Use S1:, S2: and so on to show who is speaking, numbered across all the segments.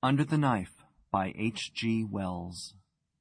S1: Under the Knife by H.G. Wells.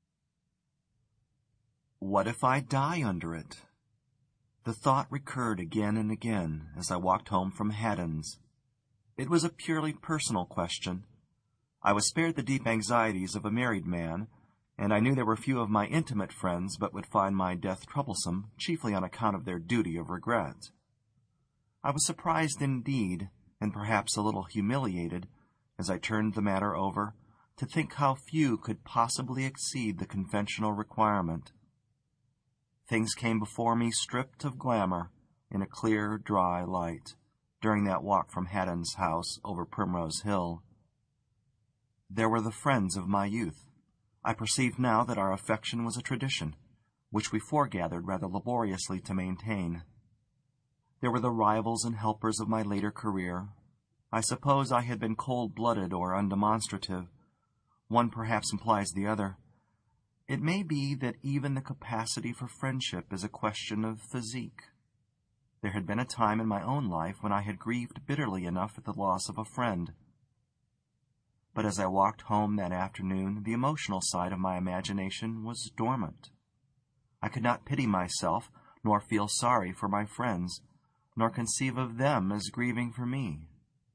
S1: What if I die under it? The thought recurred again and again as I walked home from Haddon's. It was a purely personal question. I was spared the deep anxieties of a married man, and I knew there were few of my intimate friends but would find my death troublesome, chiefly on account of their duty of regret. I was surprised indeed, and perhaps a little humiliated, as I turned the matter over, to think how few could possibly exceed the conventional requirement. Things came before me stripped of glamour, in a clear, dry light, during that walk from Haddon's house over Primrose Hill. There were the friends of my youth. I perceived now that our affection was a tradition, which we foregathered rather laboriously to maintain. There were the rivals and helpers of my later career. I suppose I had been cold-blooded or undemonstrative. One perhaps implies the other. It may be that even the capacity for friendship is a question of physique. There had been a time in my own life when I had grieved bitterly enough at the loss of a friend. But as I walked home that afternoon, the emotional side of my imagination was dormant. I could not pity myself, nor feel sorry for my friends, nor conceive of them as grieving for me.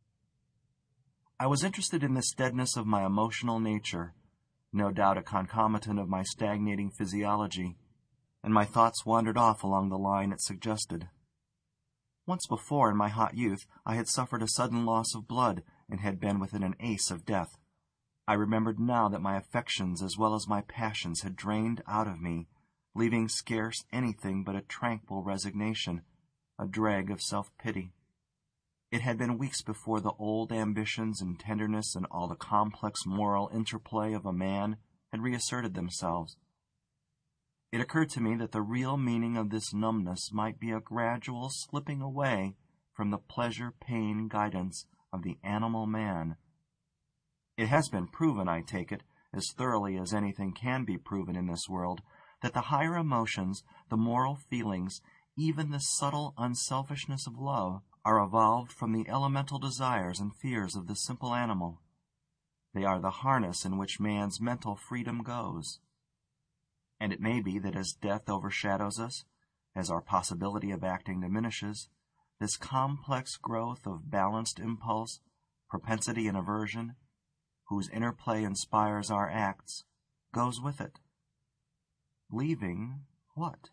S1: I was interested in the steadiness of my emotional nature, no doubt a concomitant of my stagnating physiology, and my thoughts wandered off along the line it suggested. Once before, in my hot youth, I had suffered a sudden loss of blood, and had been within an ace of death. I remembered now that my affections as well as my passions had drained out of me, leaving scarce anything but a tranquil resignation, a dreg of self-pity. It had been weeks before the old ambitions and tenderness and all the complex moral interplay of a man had reasserted themselves. It occurred to me that the real meaning of this numbness might be a gradual slipping away from the pleasure-pain guidance of the animal man. It has been proven, I take it, as thoroughly as anything can be proven in this world, that the higher emotions, the moral feelings, even the subtle unselfishness of love, are evolved from the elemental desires and fears of the simple animal. They are the harness in which man's mental freedom goes. And it may be that as death overshadows us, as our possibility of acting diminishes, this complex growth of balanced impulse, propensity and aversion, whose interplay inspires our acts, goes with it. Leaving what?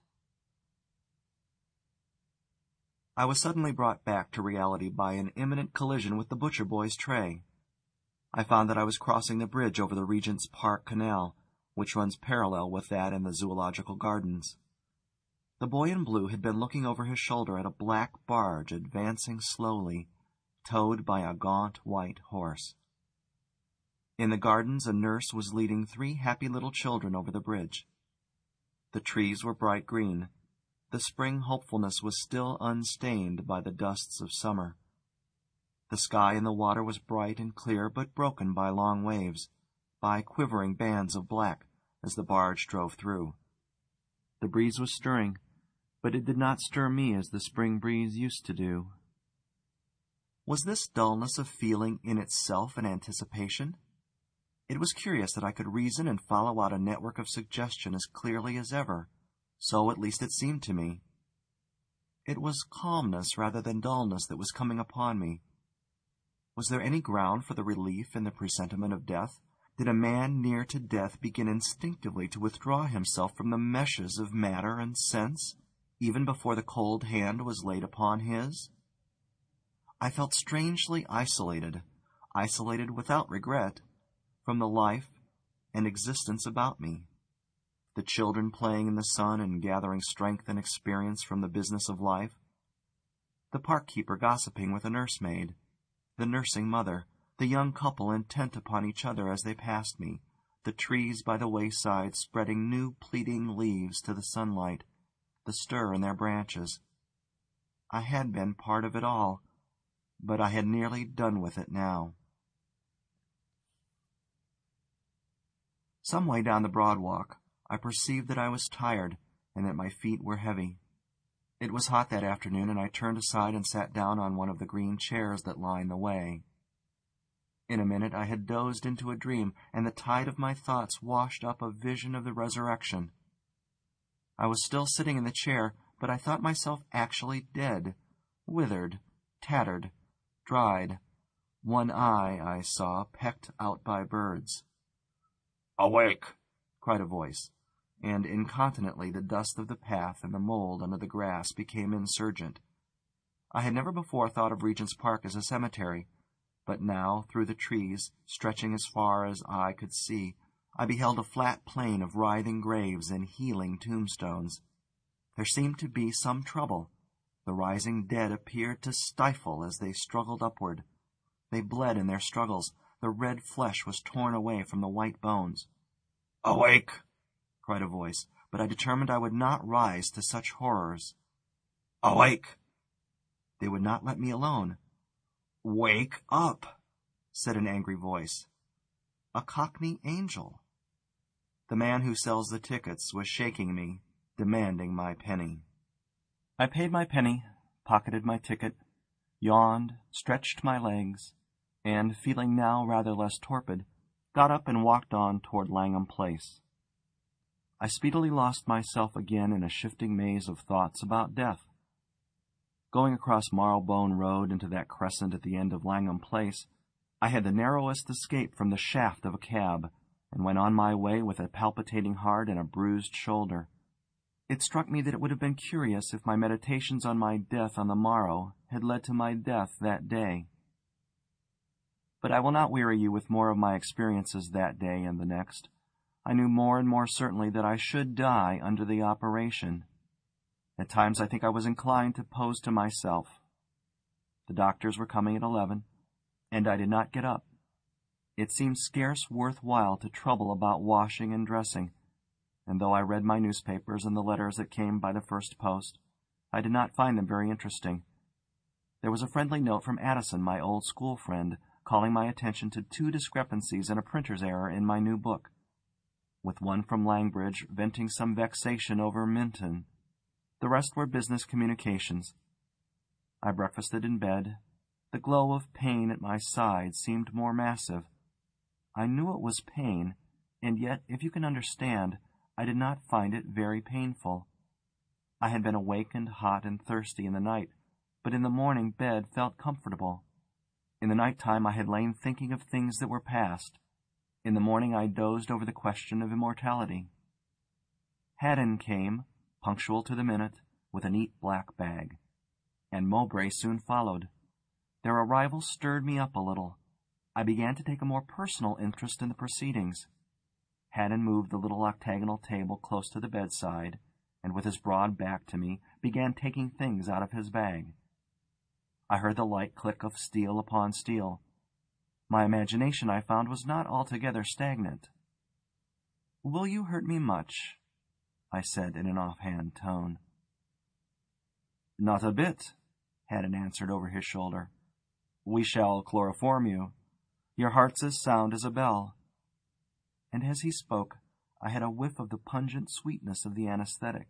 S1: I was suddenly brought back to reality by an imminent collision with the butcher boy's tray. I found that I was crossing the bridge over the Regent's Park Canal, which runs parallel with that in the Zoological Gardens. The boy in blue had been looking over his shoulder at a black barge advancing slowly, towed by a gaunt white horse. In the gardens a nurse was leading 3 happy little children over the bridge. The trees were bright green. The spring hopefulness was still unstained by the dusts of summer. The sky and the water was bright and clear, but broken by long waves, by quivering bands of black, as the barge drove through. The breeze was stirring, but it did not stir me as the spring breeze used to do. Was this dullness of feeling in itself an anticipation? It was curious that I could reason and follow out a network of suggestion as clearly as ever. So at least it seemed to me. It was calmness rather than dullness that was coming upon me. Was there any ground for the relief in the presentiment of death? Did a man near to death begin instinctively to withdraw himself from the meshes of matter and sense, even before the cold hand was laid upon his? I felt strangely isolated without regret, from the life and existence about me. The children playing in the sun and gathering strength and experience from the business of life, the park keeper gossiping with a nursemaid, the nursing mother, the young couple intent upon each other as they passed me, the trees by the wayside spreading new pleading leaves to the sunlight, the stir in their branches. I had been part of it all, but I had nearly done with it now. Some way down the broad walk, I perceived that I was tired, and that my feet were heavy. It was hot that afternoon, and I turned aside and sat down on one of the green chairs that lined the way. In a minute I had dozed into a dream, and the tide of my thoughts washed up a vision of the resurrection. I was still sitting in the chair, but I thought myself actually dead, withered, tattered, dried. One eye, I saw, pecked out by birds. "Awake!" cried a voice, and incontinently the dust of the path and the mold under the grass became insurgent. I had never before thought of Regent's Park as a cemetery, but now, through the trees, stretching as far as eye could see, I beheld a flat plain of writhing graves and heeling tombstones. There seemed to be some trouble. The rising dead appeared to stifle as they struggled upward. They bled in their struggles. The red flesh was torn away from the white bones. "Awake!" cried a voice, but I determined I would not rise to such horrors. "Awake!" They would not let me alone. "Wake up!" said an angry voice. A Cockney angel. The man who sells the tickets was shaking me, demanding my penny. I paid my penny, pocketed my ticket, yawned, stretched my legs, and, feeling now rather less torpid, got up and walked on toward Langham Place. I speedily lost myself again in a shifting maze of thoughts about death. Going across Marylebone Road into that crescent at the end of Langham Place, I had the narrowest escape from the shaft of a cab, and went on my way with a palpitating heart and a bruised shoulder. It struck me that it would have been curious if my meditations on my death on the morrow had led to my death that day. But I will not weary you with more of my experiences that day and the next. I knew more and more certainly that I should die under the operation. At times I think I was inclined to pose to myself. The doctors were coming at 11, and I did not get up. It seemed scarce worth while to trouble about washing and dressing, and though I read my newspapers and the letters that came by the first post, I did not find them very interesting. There was a friendly note from Addison, my old school friend, calling my attention to 2 discrepancies and a printer's error in my new book, with one from Langbridge venting some vexation over Minton. The rest were business communications. I breakfasted in bed. The glow of pain at my side seemed more massive. I knew it was pain, and yet, if you can understand, I did not find it very painful. I had been awakened hot and thirsty in the night, but in the morning bed felt comfortable. In the night time I had lain thinking of things that were past. In the morning I dozed over the question of immortality. Haddon came, punctual to the minute, with a neat black bag, and Mowbray soon followed. Their arrival stirred me up a little. I began to take a more personal interest in the proceedings. Haddon moved the little octagonal table close to the bedside, and with his broad back to me, began taking things out of his bag. I heard the light click of steel upon steel. My imagination, I found, was not altogether stagnant. "Will you hurt me much?" I said in an offhand tone. "Not a bit," Haddon answered over his shoulder. "We shall chloroform you. Your heart's as sound as a bell." And as he spoke, I had a whiff of the pungent sweetness of the anesthetic.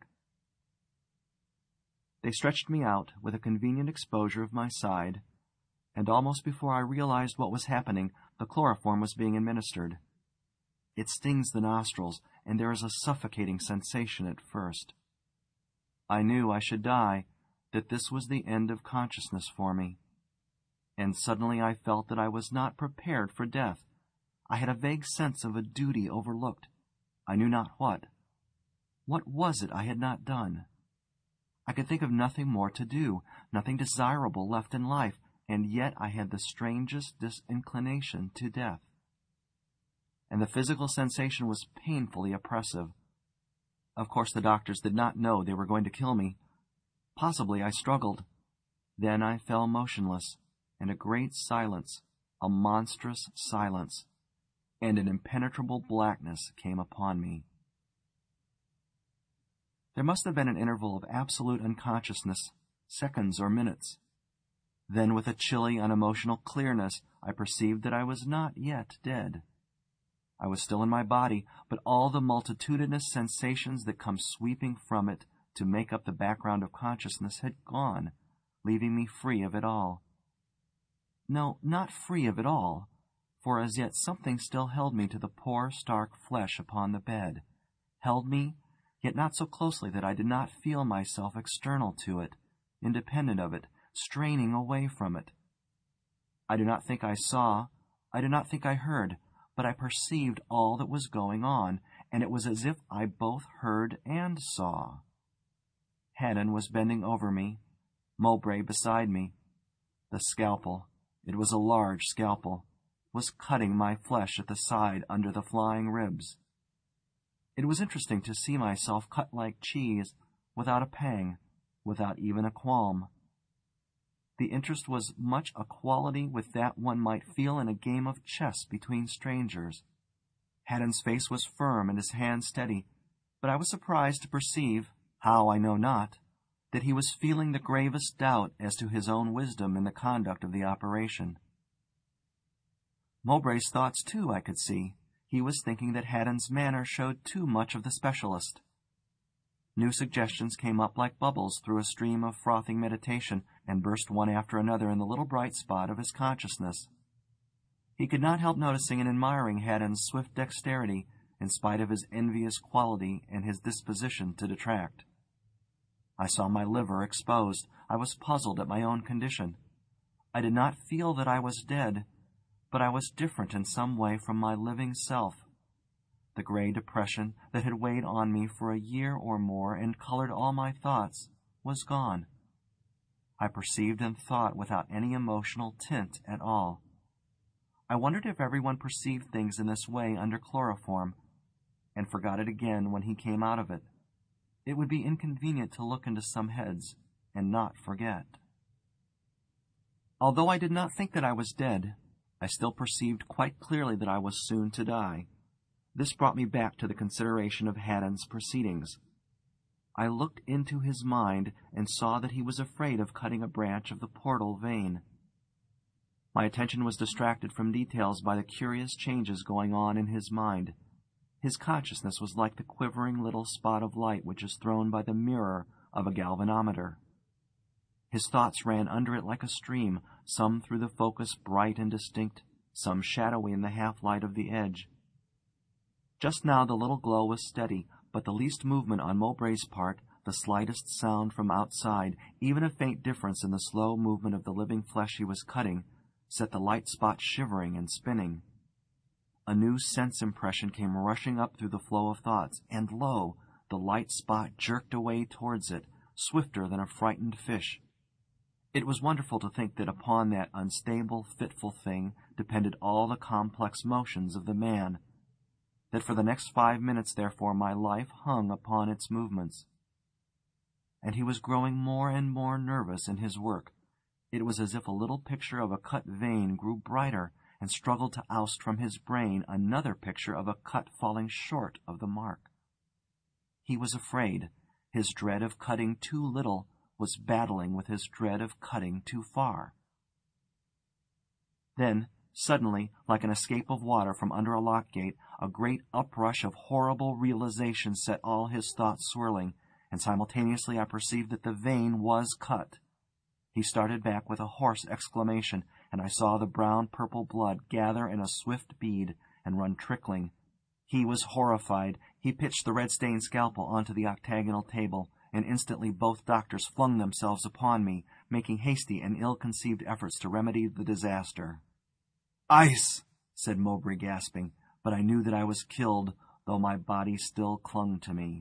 S1: They stretched me out with a convenient exposure of my side, and almost before I realized what was happening, the chloroform was being administered. It stings the nostrils, and there is a suffocating sensation at first. I knew I should die, that this was the end of consciousness for me. And suddenly I felt that I was not prepared for death. I had a vague sense of a duty overlooked. I knew not what. What was it I had not done? I could think of nothing more to do, nothing desirable left in life, and yet I had the strangest disinclination to death. And the physical sensation was painfully oppressive. Of course the doctors did not know they were going to kill me. Possibly I struggled. Then I fell motionless, and a great silence, a monstrous silence, and an impenetrable blackness came upon me. There must have been an interval of absolute unconsciousness, seconds or minutes. Then, with a chilly, unemotional clearness, I perceived that I was not yet dead. I was still in my body, but all the multitudinous sensations that come sweeping from it to make up the background of consciousness had gone, leaving me free of it all. No, not free of it all. for as yet something still held me to the poor, stark flesh upon the bed, held me, yet not so closely that I did not feel myself external to it, independent of it, straining away from it. I do not think I saw, I do not think I heard, but I perceived all that was going on, and it was as if I both heard and saw. Haddon was bending over me, Mowbray beside me. The scalpel, it was a large scalpel, was cutting my flesh at the side under the flying ribs. It was interesting to see myself cut like cheese, without a pang, without even a qualm. The interest was much a quality with that one might feel in a game of chess between strangers. Haddon's face was firm and his hand steady, but I was surprised to perceive, how I know not, that he was feeling the gravest doubt as to his own wisdom in the conduct of the operation. Mowbray's thoughts, too, I could see. He was thinking that Haddon's manner showed too much of the specialist. New suggestions came up like bubbles through a stream of frothing meditation, and burst one after another in the little bright spot of his consciousness. He could not help noticing and admiring Haddon's swift dexterity, in spite of his envious quality and his disposition to detract. I saw my liver exposed. I was puzzled at my own condition. I did not feel that I was dead, but I was different in some way from my living self. The gray depression that had weighed on me for a year or more and colored all my thoughts was gone. I perceived and thought without any emotional tint at all. I wondered if everyone perceived things in this way under chloroform, and forgot it again when he came out of it. It would be inconvenient to look into some heads and not forget. Although I did not think that I was dead, I still perceived quite clearly that I was soon to die. This brought me back to the consideration of Haddon's proceedings. I looked into his mind and saw that he was afraid of cutting a branch of the portal vein. My attention was distracted from details by the curious changes going on in his mind. His consciousness was like the quivering little spot of light which is thrown by the mirror of a galvanometer. His thoughts ran under it like a stream, some through the focus bright and distinct, some shadowy in the half-light of the edge. Just now the little glow was steady, but the least movement on Mowbray's part, the slightest sound from outside, even a faint difference in the slow movement of the living flesh he was cutting, set the light spot shivering and spinning. A new sense impression came rushing up through the flow of thoughts, and lo, the light spot jerked away towards it, swifter than a frightened fish. It was wonderful to think that upon that unstable, fitful thing depended all the complex motions of the man, that for the next 5 minutes, therefore, my life hung upon its movements. And he was growing more and more nervous in his work. It was as if a little picture of a cut vein grew brighter and struggled to oust from his brain another picture of a cut falling short of the mark. He was afraid. His dread of cutting too little was battling with his dread of cutting too far. Then, suddenly, like an escape of water from under a lock gate, a great uprush of horrible realization set all his thoughts swirling, and simultaneously I perceived that the vein was cut. He started back with a hoarse exclamation, and I saw the brown-purple blood gather in a swift bead and run trickling. He was horrified. He pitched the red-stained scalpel onto the octagonal table, and instantly both doctors flung themselves upon me, making hasty and ill-conceived efforts to remedy the disaster. "Ice!" said Mowbray, gasping, but I knew that I was killed, though my body still clung to me.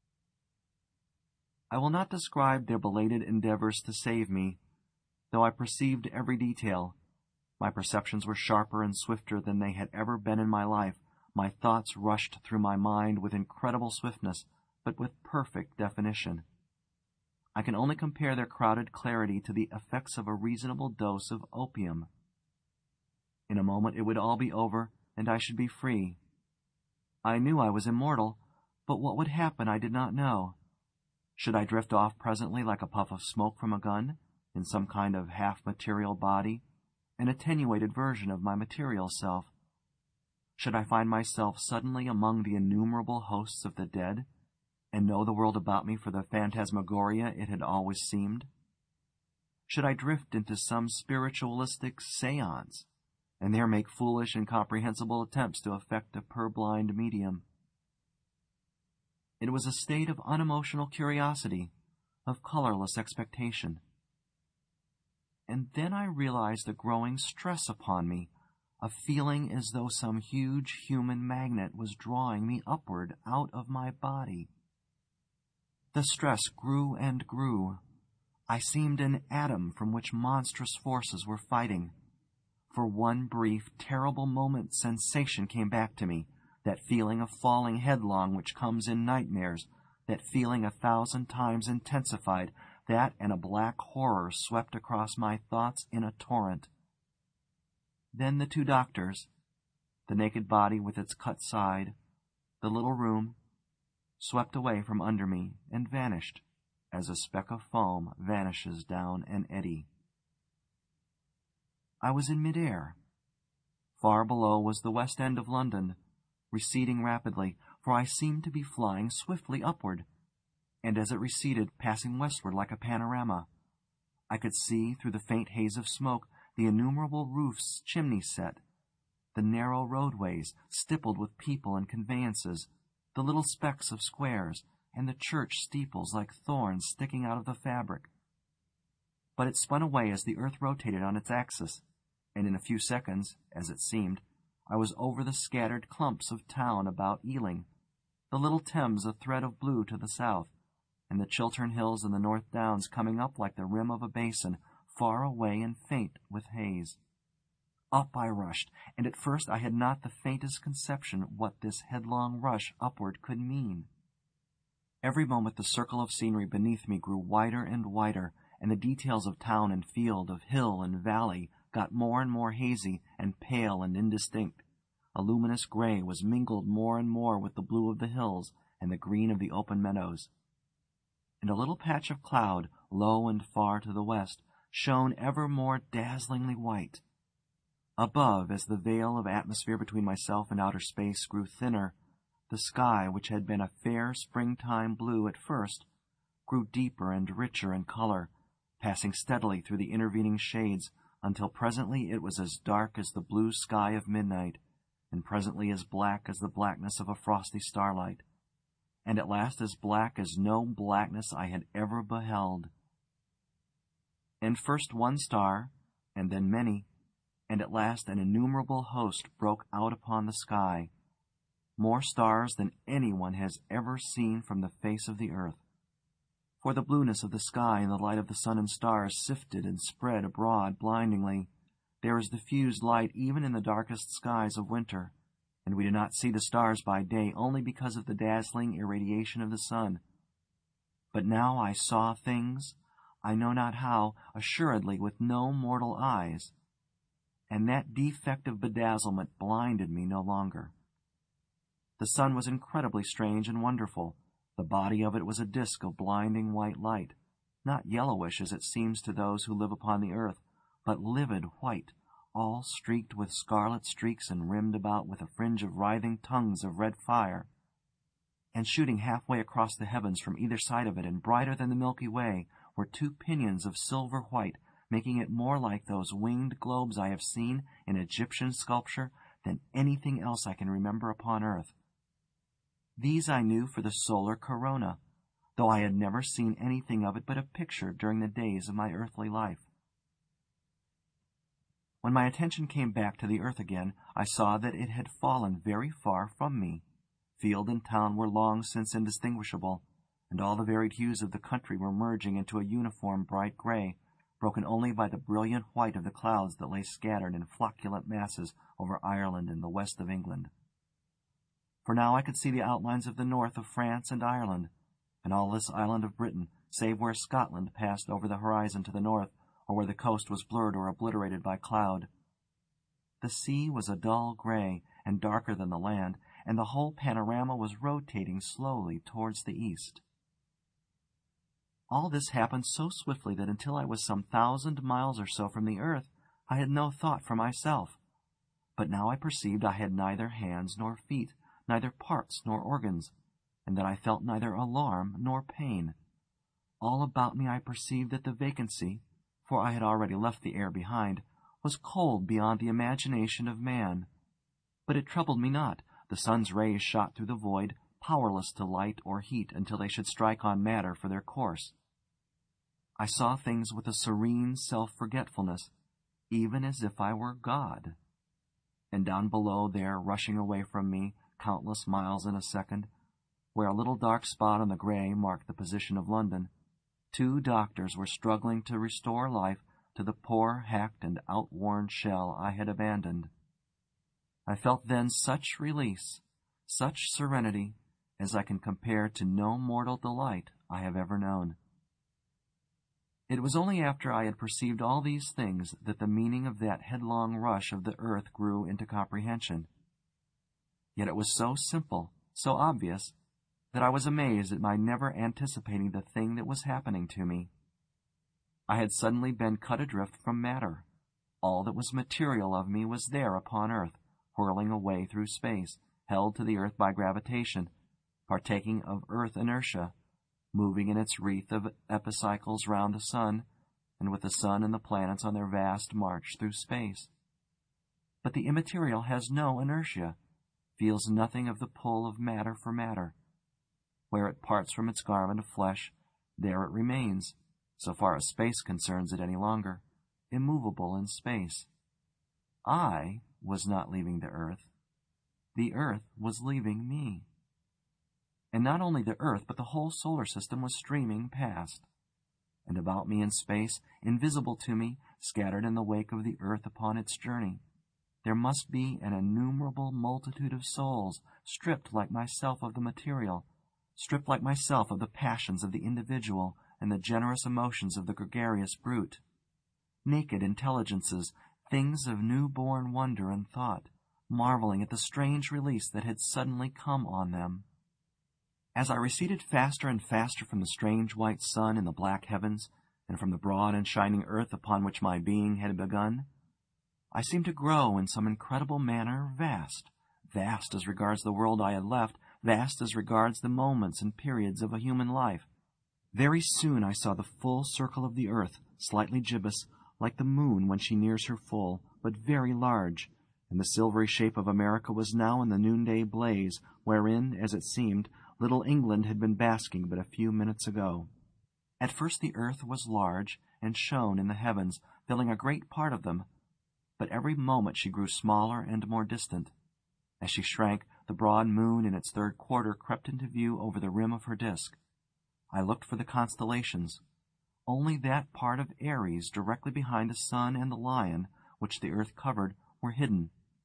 S1: I will not describe their belated endeavors to save me, though I perceived every detail. My perceptions were sharper and swifter than they had ever been in my life. My thoughts rushed through my mind with incredible swiftness, but with perfect definition. I can only compare their crowded clarity to the effects of a reasonable dose of opium. In a moment it would all be over, and I should be free. I knew I was immortal, but what would happen I did not know. Should I drift off presently like a puff of smoke from a gun, in some kind of half-material body, an attenuated version of my material self? Should I find myself suddenly among the innumerable hosts of the dead, and know the world about me for the phantasmagoria it had always seemed? Should I drift into some spiritualistic seance, and there make foolish, incomprehensible attempts to affect a purblind medium. It was a state of unemotional curiosity, of colorless expectation. And then I realized the growing stress upon me, a feeling as though some huge human magnet was drawing me upward out of my body. The stress grew and grew. I seemed an atom from which monstrous forces were fighting. For one brief, terrible moment sensation came back to me, that feeling of falling headlong which comes in nightmares, that feeling 1,000 times intensified, that and a black horror swept across my thoughts in a torrent. Then the 2 doctors, the naked body with its cut side, the little room, swept away from under me and vanished, as a speck of foam vanishes down an eddy. I was in mid-air. Far below was the West End of London, receding rapidly, for I seemed to be flying swiftly upward, and as it receded, passing westward like a panorama. I could see, through the faint haze of smoke, the innumerable roofs chimney-set, the narrow roadways stippled with people and conveyances, the little specks of squares, and the church steeples like thorns sticking out of the fabric. But it spun away as the earth rotated on its axis, and in a few seconds, as it seemed, I was over the scattered clumps of town about Ealing, the little Thames a thread of blue to the south, and the Chiltern Hills and the North Downs coming up like the rim of a basin, far away and faint with haze. Up I rushed, and at first I had not the faintest conception what this headlong rush upward could mean. Every moment the circle of scenery beneath me grew wider and wider, and the details of town and field, of hill and valley, got more and more hazy and pale and indistinct. A luminous gray was mingled more and more with the blue of the hills and the green of the open meadows. And a little patch of cloud, low and far to the west, shone ever more dazzlingly white. Above, as the veil of atmosphere between myself and outer space grew thinner, the sky, which had been a fair springtime blue at first, grew deeper and richer in color, passing steadily through the intervening shades until presently it was as dark as the blue sky of midnight, and presently as black as the blackness of a frosty starlight, and at last as black as no blackness I had ever beheld. And first one star, and then many, and at last an innumerable host broke out upon the sky, more stars than anyone has ever seen from the face of the earth. For the blueness of the sky and the light of the sun and stars sifted and spread abroad blindingly. There is diffused light even in the darkest skies of winter, and we do not see the stars by day only because of the dazzling irradiation of the sun. But now I saw things, I know not how, assuredly with no mortal eyes, and that defect of bedazzlement blinded me no longer. The sun was incredibly strange and wonderful. The body of it was a disk of blinding white light, not yellowish as it seems to those who live upon the earth, but livid white, all streaked with scarlet streaks and rimmed about with a fringe of writhing tongues of red fire. And shooting halfway across the heavens from either side of it, and brighter than the Milky Way, were 2 pinions of silver white, making it more like those winged globes I have seen in Egyptian sculpture than anything else I can remember upon earth. These I knew for the solar corona, though I had never seen anything of it but a picture during the days of my earthly life. When my attention came back to the earth again, I saw that it had fallen very far from me. Field and town were long since indistinguishable, and all the varied hues of the country were merging into a uniform bright gray, broken only by the brilliant white of the clouds that lay scattered in flocculent masses over Ireland and the west of England. For now I could see the outlines of the north of France and Ireland, and all this island of Britain, save where Scotland passed over the horizon to the north, or where the coast was blurred or obliterated by cloud. The sea was a dull gray, and darker than the land, and the whole panorama was rotating slowly towards the east. All this happened so swiftly that until I was some 1,000 miles or so from the earth, I had no thought for myself. But now I perceived I had neither hands nor feet, neither parts nor organs, and that I felt neither alarm nor pain. All about me I perceived that the vacancy, for I had already left the air behind, was cold beyond the imagination of man. But it troubled me not. The sun's rays shot through the void, powerless to light or heat until they should strike on matter for their course. I saw things with a serene self-forgetfulness, even as if I were God. And down below there, rushing away from me, countless miles in a second, where a little dark spot on the grey marked the position of London, 2 doctors were struggling to restore life to the poor, hacked, and outworn shell I had abandoned. I felt then such release, such serenity, as I can compare to no mortal delight I have ever known. It was only after I had perceived all these things that the meaning of that headlong rush of the earth grew into comprehension. Yet it was so simple, so obvious, that I was amazed at my never anticipating the thing that was happening to me. I had suddenly been cut adrift from matter. All that was material of me was there upon earth, whirling away through space, held to the earth by gravitation, partaking of earth inertia, moving in its wreath of epicycles round the sun, and with the sun and the planets on their vast march through space. But the immaterial has no inertia, feels nothing of the pull of matter for matter. Where it parts from its garment of flesh, there it remains, so far as space concerns it any longer, immovable in space. I was not leaving the earth. The earth was leaving me. And not only the earth, but the whole solar system was streaming past. And about me in space, invisible to me, scattered in the wake of the earth upon its journey, there must be an innumerable multitude of souls, stripped like myself of the material, stripped like myself of the passions of the individual and the generous emotions of the gregarious brute. Naked intelligences, things of new-born wonder and thought, marveling at the strange release that had suddenly come on them. As I receded faster and faster from the strange white sun in the black heavens, and from the broad and shining earth upon which my being had begun, I seemed to grow in some incredible manner vast, vast as regards the world I had left, vast as regards the moments and periods of a human life. Very soon I saw the full circle of the earth, slightly gibbous, like the moon when she nears her full, but very large, and the silvery shape of America was now in the noonday blaze, wherein, as it seemed, little England had been basking but a few minutes ago. At first the earth was large, and shone in the heavens, filling a great part of them, but every moment she grew smaller and more distant. As she shrank, the broad moon in its 3rd quarter crept into view over the rim of her disk. I looked for the constellations. Only that part of Aries directly behind the sun and the lion, which the earth covered, were hidden.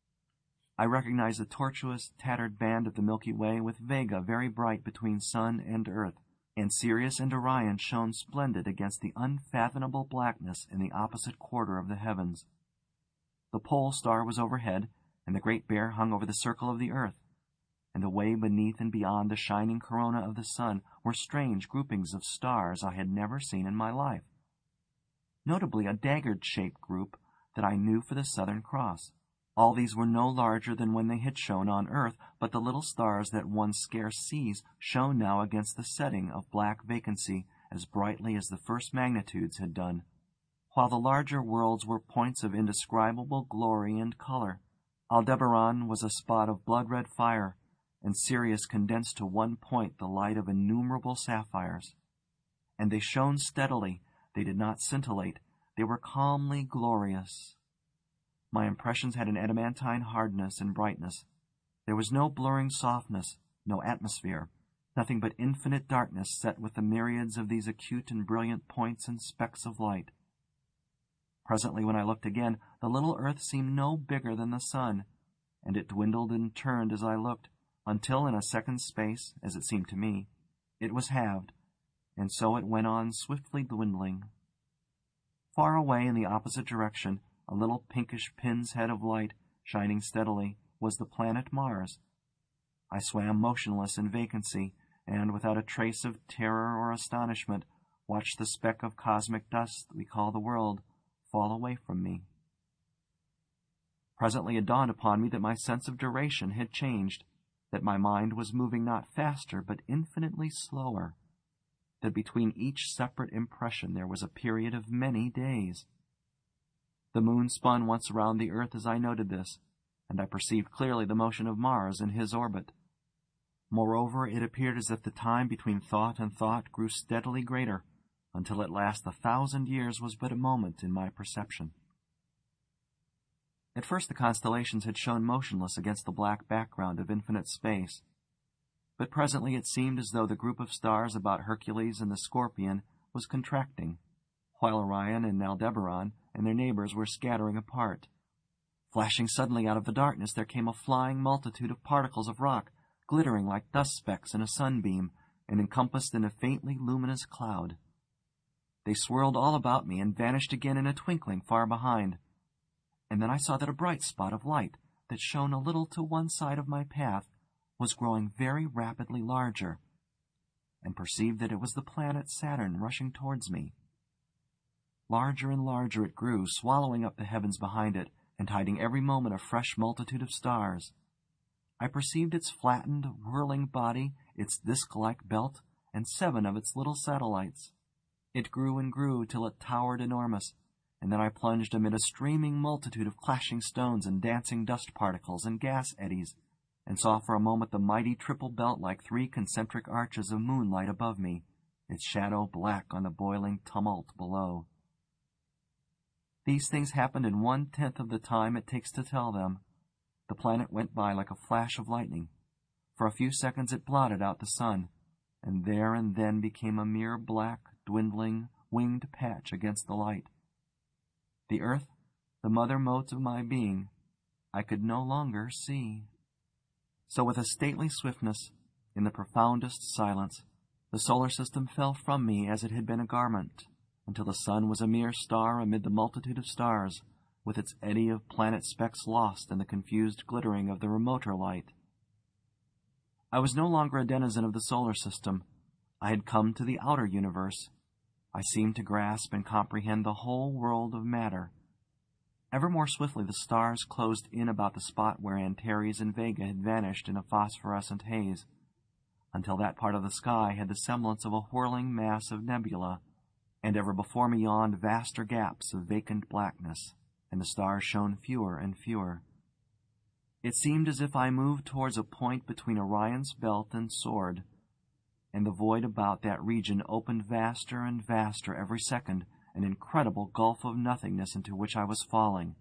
S1: I recognized the tortuous, tattered band of the Milky Way, with Vega very bright between sun and earth, and Sirius and Orion shone splendid against the unfathomable blackness in the opposite quarter of the heavens. The pole star was overhead, and the Great Bear hung over the circle of the earth, and away beneath and beyond the shining corona of the sun were strange groupings of stars I had never seen in my life, notably a dagger-shaped group that I knew for the Southern Cross. All these were no larger than when they had shone on earth, but the little stars that one scarce sees shone now against the setting of black vacancy as brightly as the first magnitudes had done, while the larger worlds were points of indescribable glory and color. Aldebaran was a spot of blood-red fire, and Sirius condensed to one point the light of innumerable sapphires. And they shone steadily, they did not scintillate, they were calmly glorious. My impressions had an adamantine hardness and brightness. There was no blurring softness, no atmosphere, nothing but infinite darkness set with the myriads of these acute and brilliant points and specks of light. Presently, when I looked again, the little earth seemed no bigger than the sun, and it dwindled and turned as I looked, until in a second's space, as it seemed to me, it was halved, and so it went on swiftly dwindling. Far away in the opposite direction, a little pinkish pin's head of light, shining steadily, was the planet Mars. I swam motionless in vacancy, and without a trace of terror or astonishment, watched the speck of cosmic dust we call the world fall away from me. Presently it dawned upon me that my sense of duration had changed, that my mind was moving not faster but infinitely slower, that between each separate impression there was a period of many days. The moon spun once around the earth as I noted this, and I perceived clearly the motion of Mars in his orbit. Moreover, it appeared as if the time between thought and thought grew steadily greater, until at last 1,000 years was but a moment in my perception. At first the constellations had shown motionless against the black background of infinite space, but presently it seemed as though the group of stars about Hercules and the Scorpion was contracting, while Orion and Aldebaran and their neighbors were scattering apart. Flashing suddenly out of the darkness, there came a flying multitude of particles of rock, glittering like dust specks in a sunbeam, and encompassed in a faintly luminous cloud. They swirled all about me and vanished again in a twinkling far behind. And then I saw that a bright spot of light that shone a little to one side of my path was growing very rapidly larger, and perceived that it was the planet Saturn rushing towards me. Larger and larger it grew, swallowing up the heavens behind it, and hiding every moment a fresh multitude of stars. I perceived its flattened, whirling body, its disc-like belt, and 7 of its little satellites. It grew and grew till it towered enormous, and then I plunged amid a streaming multitude of clashing stones and dancing dust particles and gas eddies, and saw for a moment the mighty triple belt like 3 concentric arches of moonlight above me, its shadow black on the boiling tumult below. These things happened in 1/10 of the time it takes to tell them. The planet went by like a flash of lightning. For a few seconds it blotted out the sun, and there and then became a mere black, dwindling, winged patch against the light. The earth, the mother mote of my being, I could no longer see. So with a stately swiftness, in the profoundest silence, the solar system fell from me as it had been a garment, until the sun was a mere star amid the multitude of stars, with its eddy of planet specks lost in the confused glittering of the remoter light. I was no longer a denizen of the solar system. I had come to the outer universe. I seemed to grasp and comprehend the whole world of matter. Ever more swiftly the stars closed in about the spot where Antares and Vega had vanished in a phosphorescent haze, until that part of the sky had the semblance of a whirling mass of nebula, and ever before me yawned vaster gaps of vacant blackness, and the stars shone fewer and fewer. It seemed as if I moved towards a point between Orion's belt and sword, and the void about that region opened vaster and vaster every second, an incredible gulf of nothingness into which I was falling.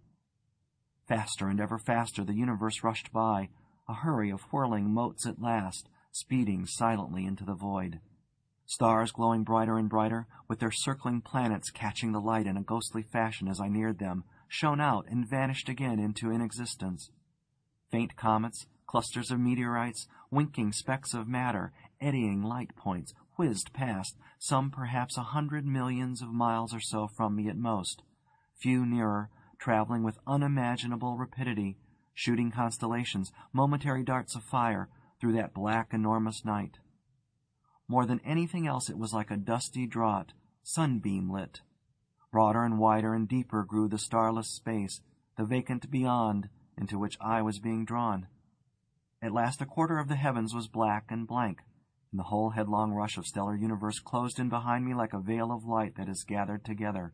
S1: Faster and ever faster the universe rushed by, a hurry of whirling motes at last, speeding silently into the void. Stars glowing brighter and brighter, with their circling planets catching the light in a ghostly fashion as I neared them, shone out and vanished again into inexistence. Faint comets, clusters of meteorites, winking specks of matter, eddying light points, whizzed past, some perhaps 100 millions of miles or so from me at most, few nearer, traveling with unimaginable rapidity, shooting constellations, momentary darts of fire, through that black, enormous night. More than anything else it was like a dusty draught, sunbeam lit. Broader and wider and deeper grew the starless space, the vacant beyond, into which I was being drawn. At last a quarter of the heavens was black and blank, and the whole headlong rush of stellar universe closed in behind me like a veil of light that is gathered together.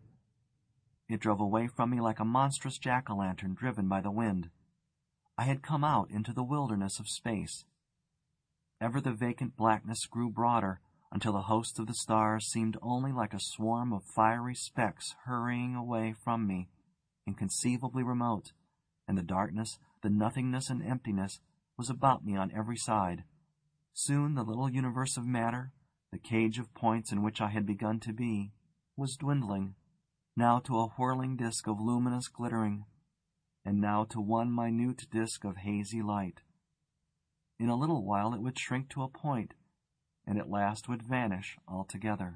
S1: It drove away from me like a monstrous jack-o'-lantern driven by the wind. I had come out into the wilderness of space. Ever the vacant blackness grew broader, until the host of the stars seemed only like a swarm of fiery specks hurrying away from me, inconceivably remote, and the darkness, the nothingness and emptiness, was about me on every side. Soon the little universe of matter, the cage of points in which I had begun to be, was dwindling, now to a whirling disk of luminous glittering, and now to one minute disk of hazy light. In a little while it would shrink to a point, and at last would vanish altogether.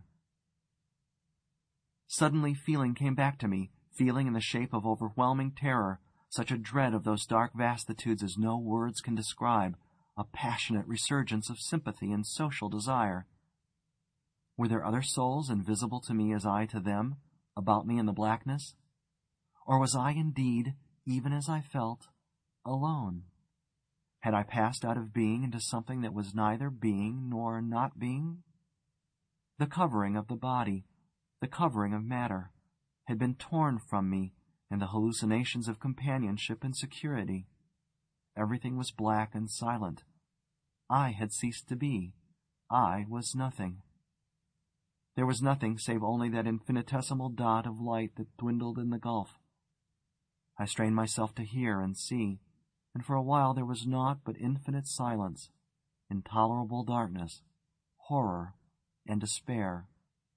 S1: Suddenly feeling came back to me, feeling in the shape of overwhelming terror, such a dread of those dark vastitudes as no words can describe, a passionate resurgence of sympathy and social desire. Were there other souls invisible to me as I to them, about me in the blackness? Or was I indeed, even as I felt, alone? Had I passed out of being into something that was neither being nor not being? The covering of the body, the covering of matter, had been torn from me, and the hallucinations of companionship and security. Everything was black and silent. I had ceased to be. I was nothing. There was nothing save only that infinitesimal dot of light that dwindled in the gulf. I strained myself to hear and see, and for a while there was naught but infinite silence, intolerable darkness, horror, and despair.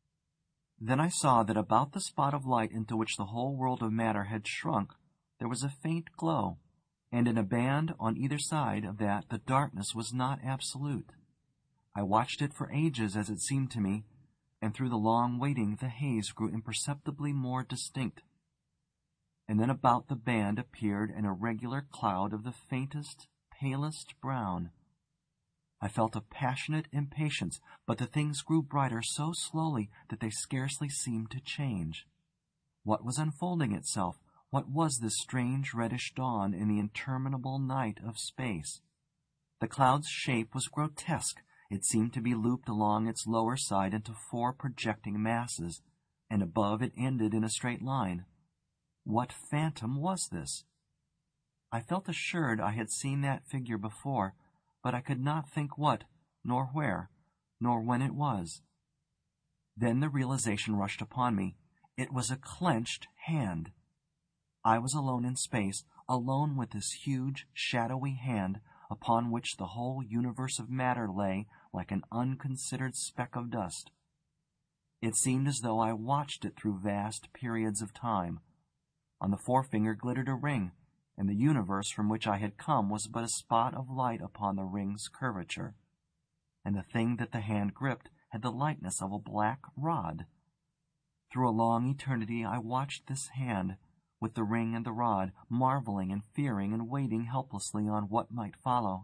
S1: Then I saw that about the spot of light into which the whole world of matter had shrunk there was a faint glow, and in a band on either side of that the darkness was not absolute. I watched it for ages, as it seemed to me, and through the long waiting the haze grew imperceptibly more distinct. And then about the band appeared an irregular cloud of the faintest, palest brown. I felt a passionate impatience, but the things grew brighter so slowly that they scarcely seemed to change. What was unfolding itself? What was this strange reddish dawn in the interminable night of space? The cloud's shape was grotesque. It seemed to be looped along its lower side into 4 projecting masses, and above it ended in a straight line. What phantom was this? I felt assured I had seen that figure before, but I could not think what, nor where, nor when it was. Then the realization rushed upon me. It was a clenched hand. I was alone in space, alone with this huge, shadowy hand upon which the whole universe of matter lay like an unconsidered speck of dust. It seemed as though I watched it through vast periods of time. On the forefinger glittered a ring, and the universe from which I had come was but a spot of light upon the ring's curvature. And the thing that the hand gripped had the likeness of a black rod. Through a long eternity I watched this hand, with the ring and the rod, marveling and fearing and waiting helplessly on what might follow.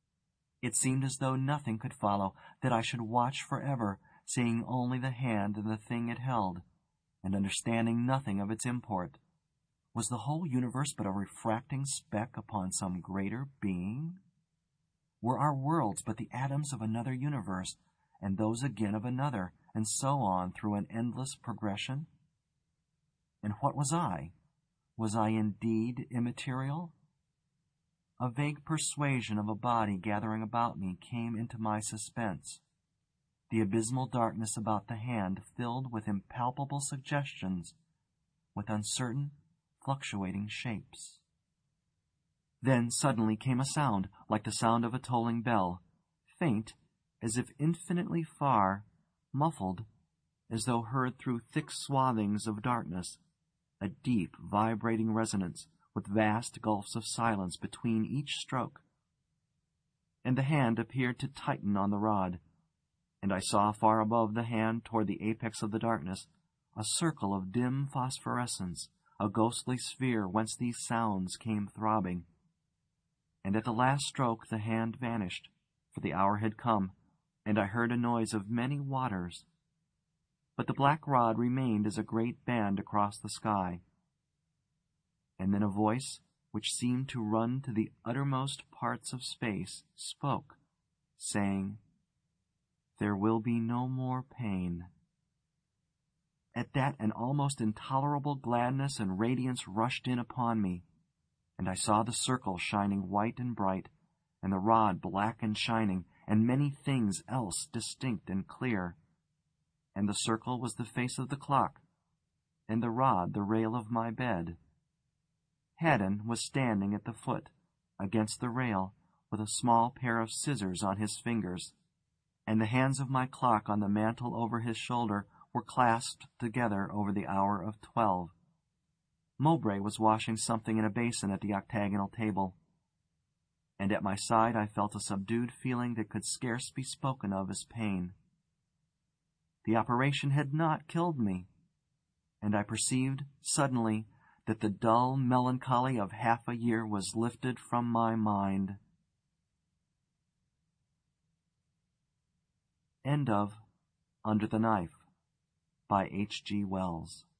S1: It seemed as though nothing could follow, that I should watch forever, seeing only the hand and the thing it held, and understanding nothing of its import. Was the whole universe but a refracting speck upon some greater being? Were our worlds but the atoms of another universe, and those again of another, and so on through an endless progression? And what was I? Was I indeed immaterial? A vague persuasion of a body gathering about me came into my suspense. The abysmal darkness about the hand filled with impalpable suggestions, with uncertain, fluctuating shapes. Then suddenly came a sound, like the sound of a tolling bell, faint, as if infinitely far, muffled, as though heard through thick swathings of darkness, a deep, vibrating resonance, with vast gulfs of silence between each stroke. And the hand appeared to tighten on the rod, and I saw far above the hand, toward the apex of the darkness, a circle of dim phosphorescence, a ghostly sphere whence these sounds came throbbing. And at the last stroke the hand vanished, for the hour had come, and I heard a noise of many waters. But the black rod remained as a great band across the sky. And then a voice, which seemed to run to the uttermost parts of space, spoke, saying, "There will be no more pain." At that an almost intolerable gladness and radiance rushed in upon me, and I saw the circle shining white and bright, and the rod black and shining, and many things else distinct and clear. And the circle was the face of the clock, and the rod the rail of my bed. Haddon was standing at the foot, against the rail, with a small pair of scissors on his fingers, and the hands of my clock on the mantel over his shoulder were clasped together over the hour of 12. Mowbray was washing something in a basin at the octagonal table, and at my side I felt a subdued feeling that could scarce be spoken of as pain. The operation had not killed me, and I perceived suddenly that the dull melancholy of half a year was lifted from my mind. End of Under the Knife by H. G. Wells.